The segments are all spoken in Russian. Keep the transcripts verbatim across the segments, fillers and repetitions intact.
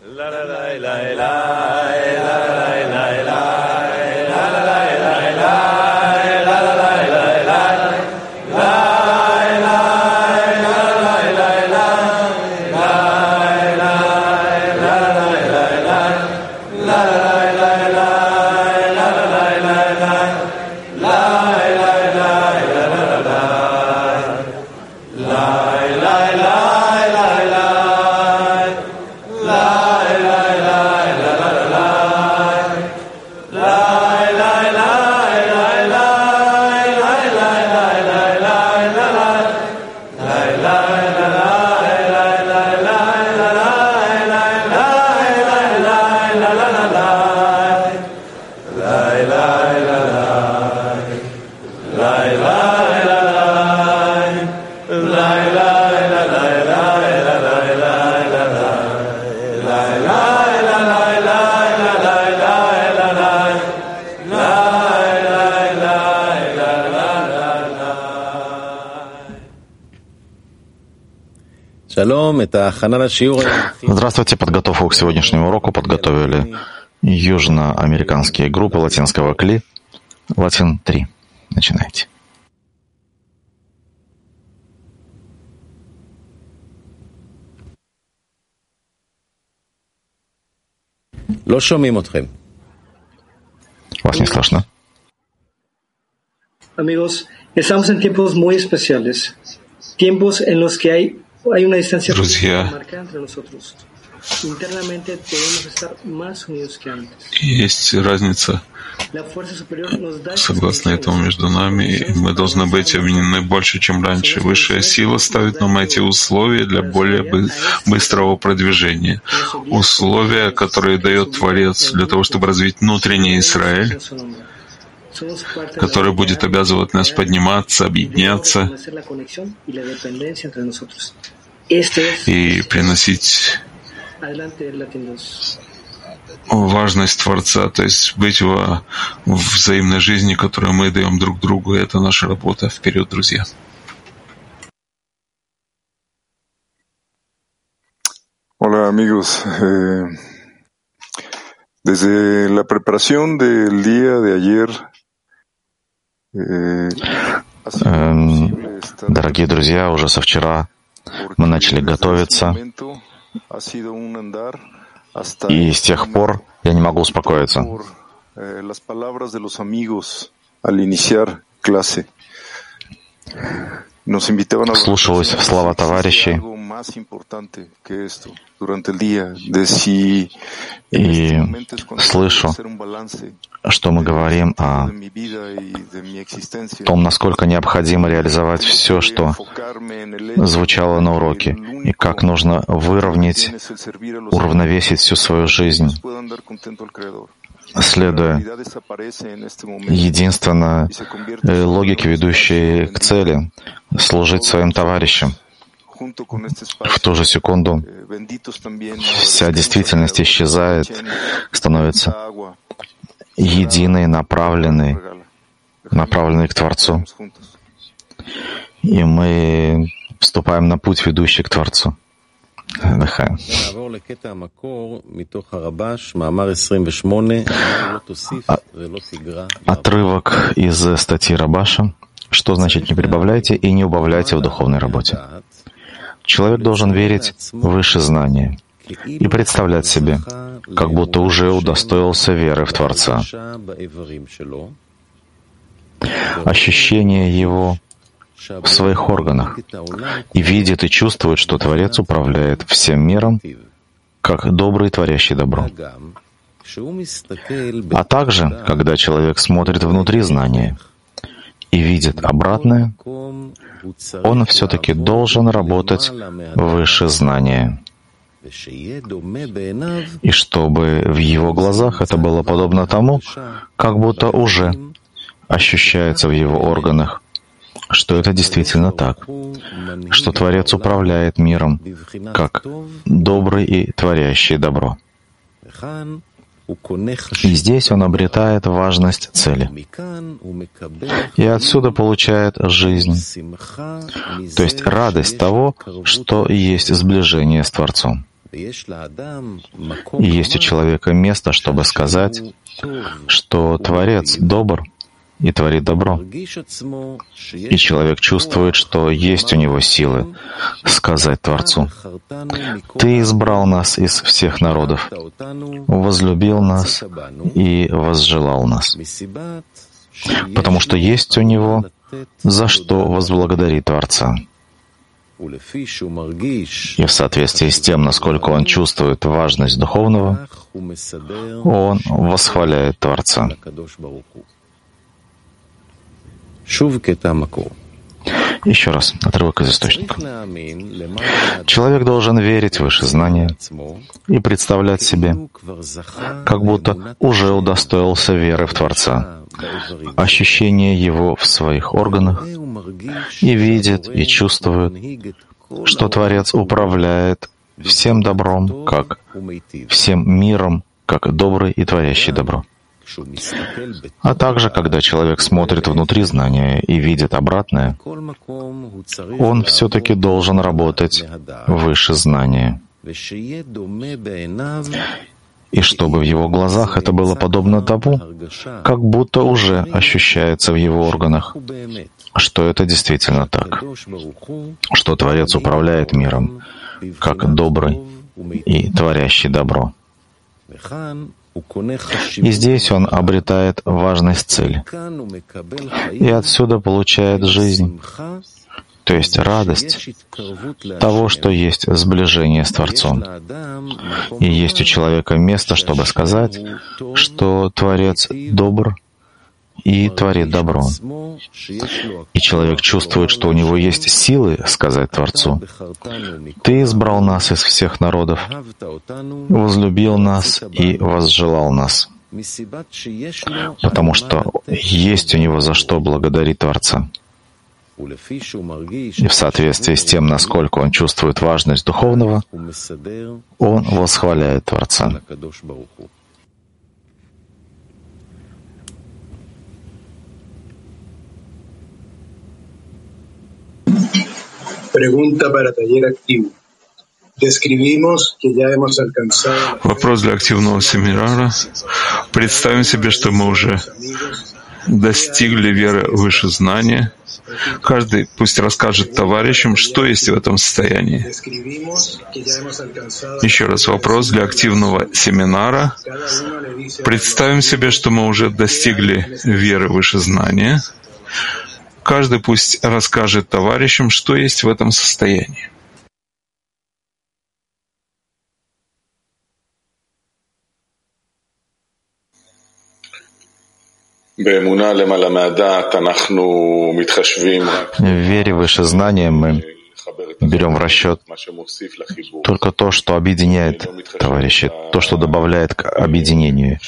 Здравствуйте. Подготовку к сегодняшнему уроку подготовили южноамериканские группы латинского КЛИ. Латин три. Начинайте. Вас не слышно. Amigos, estamos en tiempos muy especiales. Tiempos en los que hay Hay una distancia marcada entre nosotros. Internamente debemos estar más unidos que antes. Есть разница, согласно этому, между нами, и мы должны быть объединены больше, чем раньше. Высшая сила ставит нам эти условия для более быстрого продвижения. Условия, которые дает Творец для того, чтобы развить внутренний Израиль, который будет обязывать нас подниматься, объединяться и приносить важность Творца, то есть быть во взаимной жизни, которую мы даем друг другу, и это наша работа. Вперед, друзья! Hola amigos, eh, desde la preparación del día de ayer, eh, дорогие друзья, уже со вчера мы начали готовиться, и с тех пор я не могу успокоиться. Вслушиваюсь в слова товарищей и слышу, что мы говорим о том, насколько необходимо реализовать все, что звучало на уроке, и как нужно выровнять, уравновесить всю свою жизнь, следуя единственно логике, ведущей к цели — служить своим товарищам. В ту же секунду вся действительность исчезает, становится единой, направленной, направленной к Творцу. И мы вступаем на путь, ведущий к Творцу. Отдыхаем. Отрывок из статьи Рабаша. Что значит «не прибавляйте и не убавляйте в духовной работе»? Человек должен верить выше знания и представлять себе, как будто уже удостоился веры в Творца. Ощущение его в своих органах и видит и чувствует, что Творец управляет всем миром, как добрый, творящий добро. А также, когда человек смотрит внутри знания и видит обратное, он все-таки должен работать выше знания. И чтобы в его глазах это было подобно тому, как будто уже ощущается в его органах, что это действительно так, что Творец управляет миром, как добрый и творящий добро. И здесь он обретает важность цели. И отсюда получает жизнь, то есть радость того, что есть сближение с Творцом. И есть у человека место, чтобы сказать, что Творец добр и творит добро. И человек чувствует, что есть у него силы сказать Творцу: «Ты избрал нас из всех народов, возлюбил нас и возжелал нас», потому что есть у него за что возблагодарить Творца. И в соответствии с тем, насколько он чувствует важность духовного, он восхваляет Творца. Еще раз, отрывок из источника. Человек должен верить в высшее знание и представлять себе, как будто уже удостоился веры в Творца, ощущение его в своих органах, и видит и чувствует, что Творец управляет всем добром, как всем миром, как добрый и творящий добро. А также, когда человек смотрит внутри знания и видит обратное, он все-таки должен работать выше знания. И чтобы в его глазах это было подобно тому, как будто уже ощущается в его органах, что это действительно так, что Творец управляет миром, как добрый и творящий добро. И здесь он обретает важность цели. И отсюда получает жизнь, то есть радость того, что есть сближение с Творцом. И есть у человека место, чтобы сказать, что Творец добр и творит добро. И человек чувствует, что у него есть силы сказать Творцу: «Ты избрал нас из всех народов, возлюбил нас и возжелал нас», потому что есть у него за что благодарить Творца. И в соответствии с тем, насколько он чувствует важность духовного, он восхваляет Творца. Вопрос для активного семинара. Представим себе, что мы уже достигли веры выше знания. Каждый пусть расскажет товарищам, что есть в этом состоянии. Еще раз вопрос для активного семинара. Представим себе, что мы уже достигли веры выше знания. Каждый пусть расскажет товарищам, что есть в этом состоянии. В вере выше знания мы берем в расчет только то, что объединяет товарищей, то, что добавляет к объединению.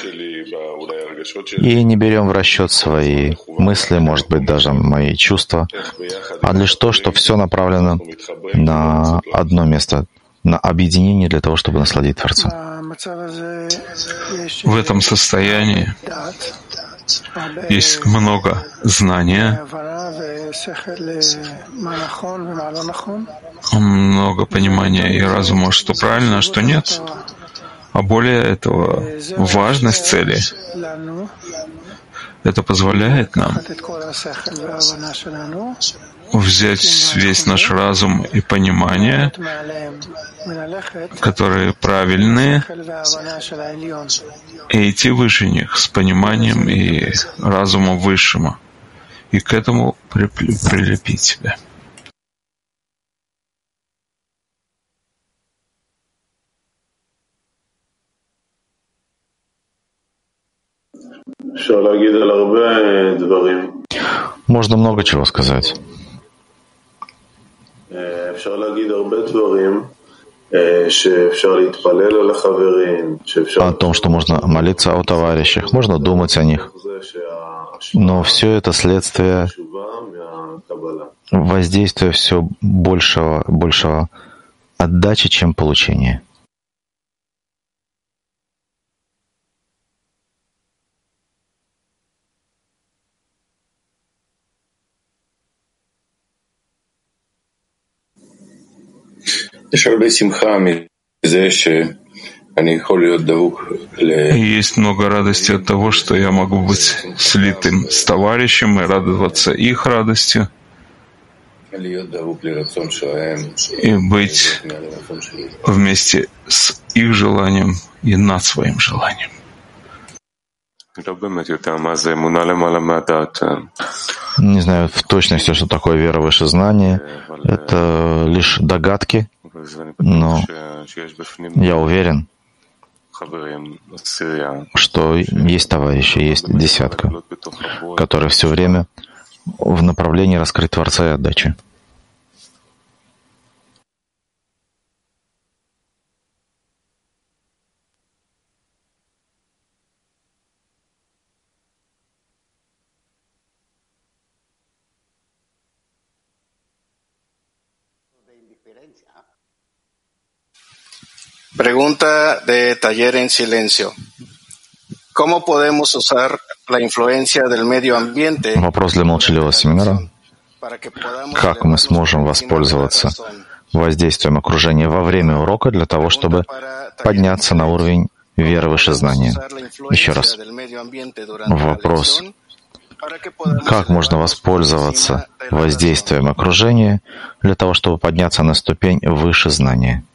И не берем в расчет свои мысли, может быть, даже мои чувства, а лишь то, что все направлено на одно место, на объединение для того, чтобы насладить Творца. В этом состоянии есть много знания, много понимания и разума, что правильно, а что нет. А более этого, важность цели — это позволяет нам взять весь наш разум и понимание, которые правильные, и идти выше них с пониманием и разумом высшего, и к этому прилепить себя. Можно много чего сказать. О том, что можно молиться о товарищах, можно думать о них. Но все это следствие воздействия все большего, большего отдачи, чем получения. И есть много радости от того, что я могу быть слитым с товарищем и радоваться их радостью, и быть вместе с их желанием и над своим желанием. Не знаю в точности, что такое вера выше знания. Это лишь догадки, но я уверен, что есть товарищи, есть десятка, которые все время в направлении раскрыть Творца и отдачи. Pregunta de Taller en Silencio. ¿Cómo podemos usar la influencia del medio ambiente? Вопрос для молчаливого семинара. Как мы сможем воспользоваться воздействием окружения во время урока для того, чтобы подняться на уровень веры выше знания? Еще раз. Вопрос. Как можно воспользоваться воздействием окружения для того, чтобы подняться на ступень выше знания?